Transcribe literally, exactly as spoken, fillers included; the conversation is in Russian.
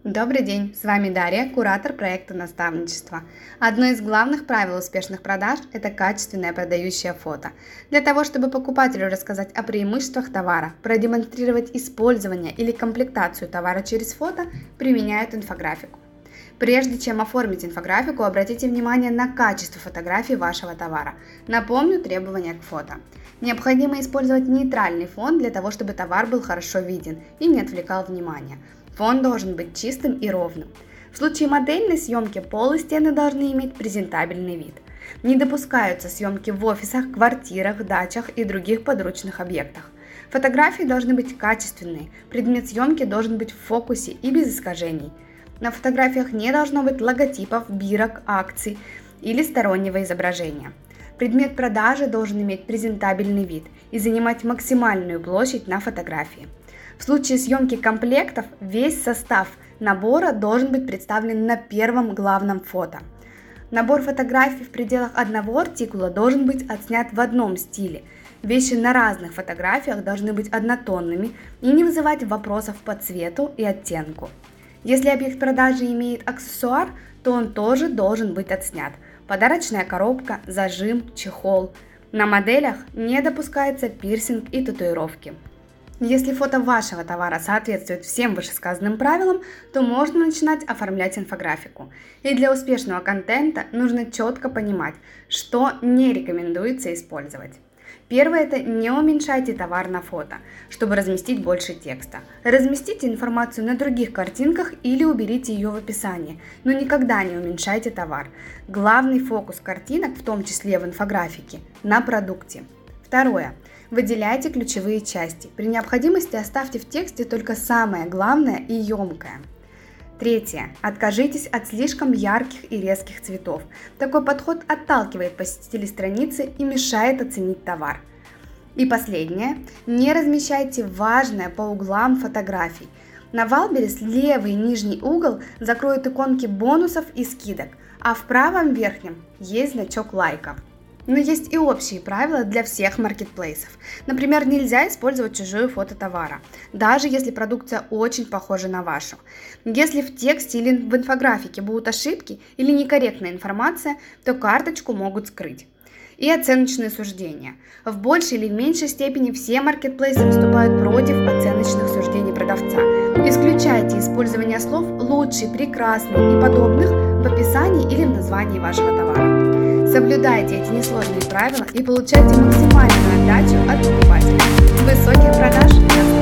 Добрый день, с вами Дарья, куратор проекта наставничества. Одно из главных правил успешных продаж – это качественное продающее фото. Для того, чтобы покупателю рассказать о преимуществах товара, продемонстрировать использование или комплектацию товара через фото, применяют инфографику. Прежде чем оформить инфографику, обратите внимание на качество фотографий вашего товара. Напомню требования к фото. Необходимо использовать нейтральный фон для того, чтобы товар был хорошо виден и не отвлекал внимание. Фон должен быть чистым и ровным. В случае модельной съемки пол и стены должны иметь презентабельный вид. Не допускаются съемки в офисах, квартирах, дачах и других подручных объектах. Фотографии должны быть качественные, предмет съемки должен быть в фокусе и без искажений. На фотографиях не должно быть логотипов, бирок, акций или стороннего изображения. Предмет продажи должен иметь презентабельный вид и занимать максимальную площадь на фотографии. В случае съемки комплектов весь состав набора должен быть представлен на первом главном фото. Набор фотографий в пределах одного артикула должен быть отснят в одном стиле. Вещи на разных фотографиях должны быть однотонными и не вызывать вопросов по цвету и оттенку. Если объект продажи имеет аксессуар, то он тоже должен быть отснят. Подарочная коробка, зажим, чехол. На моделях не допускается пирсинг и татуировки. Если фото вашего товара соответствует всем вышесказанным правилам, то можно начинать оформлять инфографику. И для успешного контента нужно четко понимать, что не рекомендуется использовать. Первое – это не уменьшайте товар на фото, чтобы разместить больше текста. Разместите информацию на других картинках или уберите ее в описании, но никогда не уменьшайте товар. Главный фокус картинок, в том числе в инфографике, на продукте. Второе. Выделяйте ключевые части. При необходимости оставьте в тексте только самое главное и емкое. Третье. Откажитесь от слишком ярких и резких цветов. Такой подход отталкивает посетителей страницы и мешает оценить товар. И последнее. Не размещайте важное по углам фотографий. На Валберес левый нижний угол закроют иконки бонусов и скидок, а в правом верхнем есть значок лайка. Но есть и общие правила для всех маркетплейсов. Например, нельзя использовать чужое фото товара, даже если продукция очень похожа на вашу. Если в тексте или в инфографике будут ошибки или некорректная информация, то карточку могут скрыть. И оценочные суждения. В большей или в меньшей степени все маркетплейсы выступают против оценочных суждений продавца. Исключайте использование слов «лучший», «прекрасный» и подобных в описании или в названии вашего товара. Соблюдайте эти несложные правила и получайте максимальную отдачу от покупателя. Высоких продаж!